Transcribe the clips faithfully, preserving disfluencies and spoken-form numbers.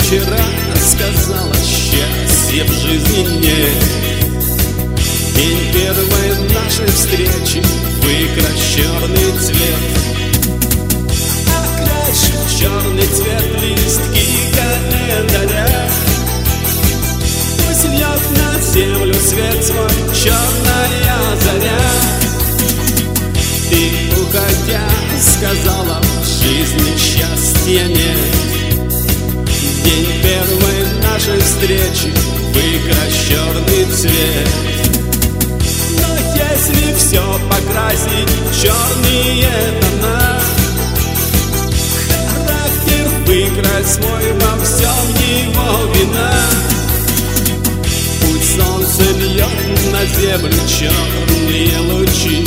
вчера сказала, счастья в жизни нет. День первой нашей встречи выкрась черный цвет, окрась черный цвет листки календаря. Пусть льет на землю свет свой, черная заря. Ты, уходя, сказала, в жизни счастья нет. День первой нашей встречи выкрась черный цвет. Но если все покрасить в черные тона, характер выкрась мой, во всем его вина. Пусть солнце льет на землю черные лучи,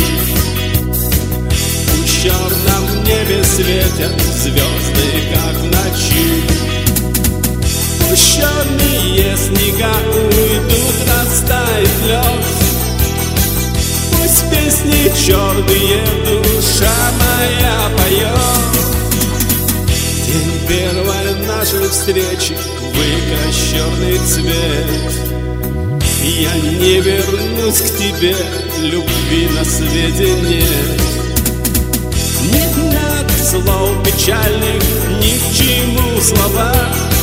пусть в черном небе светят звезды, как в ночи. Пусть черные снега уйдут, растает лед. Пусть песни черные душа моя поет. День первой нашей встречи выкрась черный цвет. Я не вернусь к тебе, любви на свете нет. Не надо слов печальных, ни к чему слова.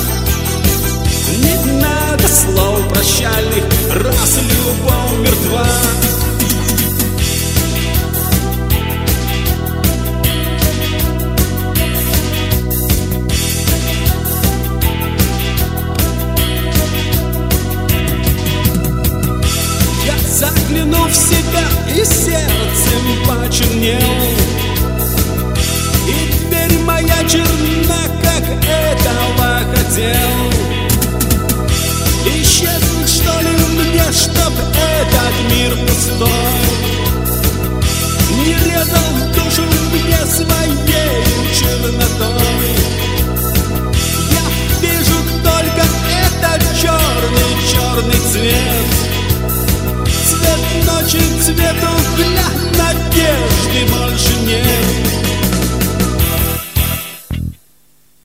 Не надо слов прощальных, раз любовь мертва. Я загляну в себя и сердцем почернел.